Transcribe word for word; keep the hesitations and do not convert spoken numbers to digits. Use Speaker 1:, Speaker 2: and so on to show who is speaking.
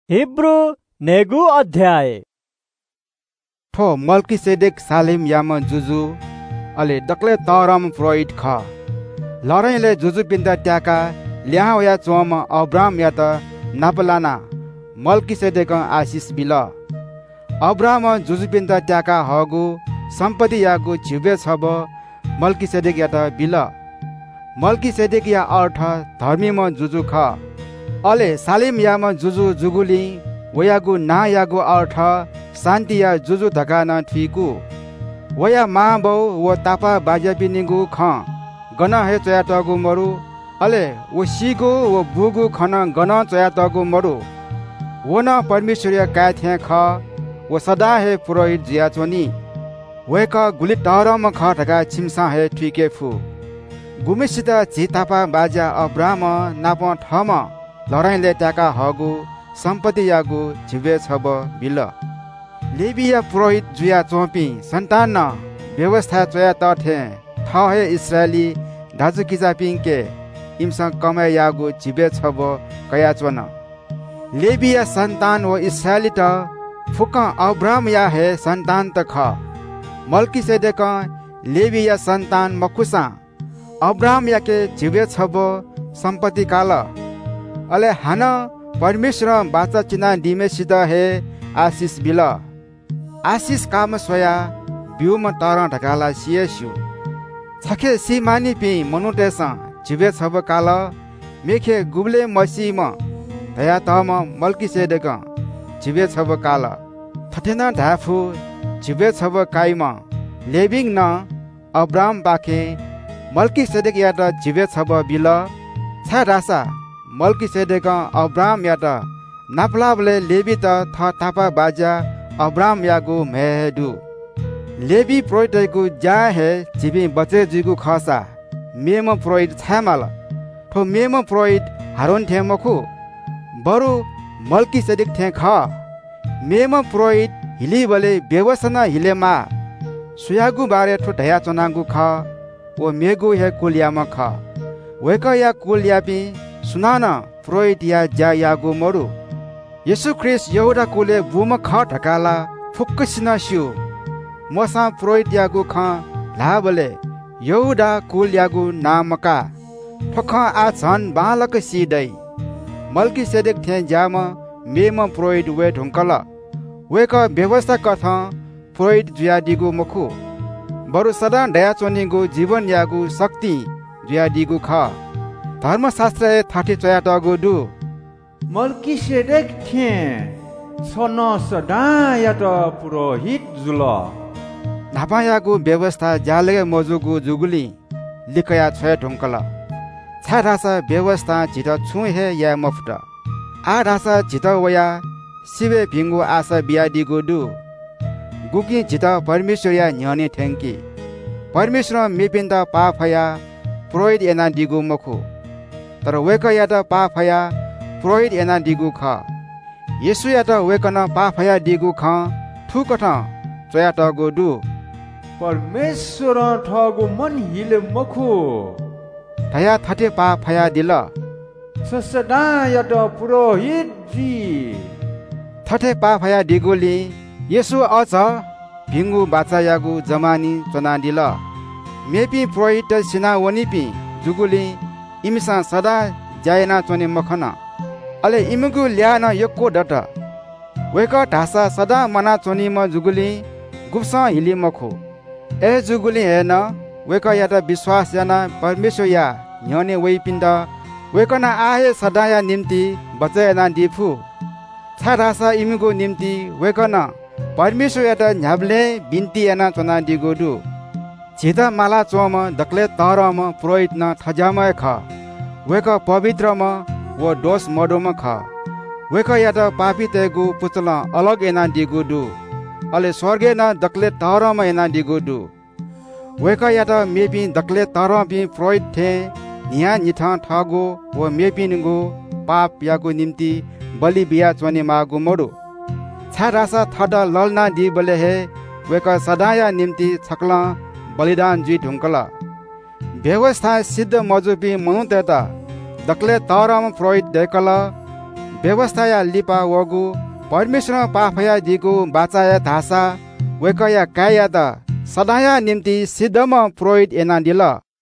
Speaker 1: Hebrew नेगु अध्याय
Speaker 2: ठो Melchizedek सालिम याम जुजु अले दक्ले तरम प्रोइट ख लरैले जुजु पिन्दा ट्याका ल्याहया चोम अब्राम या त नापलाना मल्कीसेदेक आशिष बिल अब्राम जुजु पिन्दा ट्याका हगु सम्पत्ति यागु छिबे छब मल्कीसेदेक या त बिल मल्कीसेदेक या अर्थ धर्मी म जुजु ख अले सालिम याम जुजु जुगुली वयागु ना यागु अर्थ शान्ति या जुजु धका न ठिकु वया मा बौ व तापा बाजा पिनिगु ख गन हे चया तगु मरु अले व सिगु व बुगु खन गन चया तगु मरु व न परमेश्वरीय का थे ख व सदा हे पुरोहित जिया चोनी वेक गुली टरम ख धका छिमसा हे ठिके फु गुमिसित जितापा बाजा अब्राम नाप ठम लराइले ट्याका हगु सम्पत्ति यागु झिबे छब बिल लेबिया पुरोहित जुया चोपी सन्तान न व्यवस्था चोया तथे थ हे इस्राएली दाजु किजा पिंके इमसा कमाय यागु झिबे छब कया चोन लेबिया सन्तान व इस्राएली त फुक अब्राम या हे सन्तान त ख मल्कीसेदेक लेबिया सन्तान मकुसा अब्राम याके झिबे छब सम्पत्ति काल अले हान परमेश्वर बाचा चिना दिमेसित हे आशिष बिल आशिष काम सोया बिउम तर ढकाला सिएसु छखे सिमानी पि मनुटेस जिबे छब काल मेखे गुबले मसीम दया तम मल्कीसेदेक जिबे छब काल थथेना ढाफु जिबे छब काइम लेबिङ न अब्राम बाखे मल्कीसेदेक या त जिबे छब बिल छा रासा मल्कीसेदेक अब्राम या त नापलाबले लेबी त थ तापा बाजा अब्राम यागु मेहेदु लेबी प्रोइटको जा हे जिबी बचे जिगु खसा मेम प्रोइट छामाल ठो मेम प्रोइट हारोन थेमखु बरु मल्कीसेदेक थे ख मेम प्रोइट हिली बले व्यवसन हिलेमा सुयागु बारे ठो ढया चनागु ख ओ मेगु हे कुलियामा ख वेक या कुलियापी सुनाना प्रोइट या जा यागु मरु येशु ख्रिस्ट यहुदा कुले बुम ख ढकाला फुक्कसिना सिउ मसा प्रोइट यागु ख लाबले यहुदा कुल यागु नामका ठख आ झन बालक सिदै मल्कीसेदेक थे जाम मेम प्रोइट वे ढुंकल वेक व्यवस्था कथ प्रोइट जुया दिगु मखु बरु सदा दया चोनिगु जीवन यागु शक्ति जुया दिगु ख धर्मशास्त्र थाटी चया तगु दु
Speaker 3: मल्कीसेदेक थे सन सदा या त पुरोहित जुल
Speaker 2: नापायागु व्यवस्था जाले मजुगु जुगुली लिकया छय ढुंकल छा रासा व्यवस्था जित छु हे या मफट आ रासा जित वया सिबे भिंगु आशा बिया दिगु दु गुकी जित परमेश्वर या न्यने थेंकी परमेश्वर मेपिन्दा पाफया प्रोइट एना दिगु मखु तर वेक या त पाफया प्रोइट एना दिगु ख येशु या त वेकन पाफया दिगु ख ठुकठ चया तगु दु
Speaker 3: परमेश्वर ठगु मन हिले मखु
Speaker 2: दया थटे पाफया दिल
Speaker 3: ससदा या त पुरोहित जी
Speaker 2: थटे पाफया दिगुली येशु अझ भिंगु बाचा यागु जमानी चना दिल मेपी प्रोहित सिना वनिपी जुगुली इमिसा सदा जायना चोने मखना अले इमुगु ल्यान यक्को डट वेक ढासा सदा मना चोनी म जुगुली गुप्सा हिली मखो ए जुगुली हेन वेक या त विश्वास जना परमेश्वर या न्यने वइ पिण्ड वेकना आहे सदा या निम्ति बचयना दिफु छा ढासा इमुगु निम्ति वेकना परमेश्वर या त न्याबले बिन्ती एना चोना दिगु दु छिदा माला चोम दक्ले तरम पुरोहित न थजामय ख वेक पवित्र म व दोष मडोम ख वेक या त पापी तेगु पुचल अलग एना दिगु दु अले स्वर्गे न दक्ले तरम एना दिगु दु वेक या त मेपी दक्ले तरपी पुरोहित थे निया निथा ठगु व मेपिनगु पाप यागु निम्ति बलि बिया चोने मागु मडु छा रासा थड ललना दि बले हे वेक सदाया निम्ति छकला बलिदान जुइ ढुंकल व्यवस्था सिद्ध मजुपी मनुतेता दक्ले तरम प्रोइट देखल व्यवस्थाया लिपा वगु परमेश्वर पाफया दिगु बाचाया धासा वेकया काया द सदाया निम्ति सिद्धम पुरोहित एना दिल।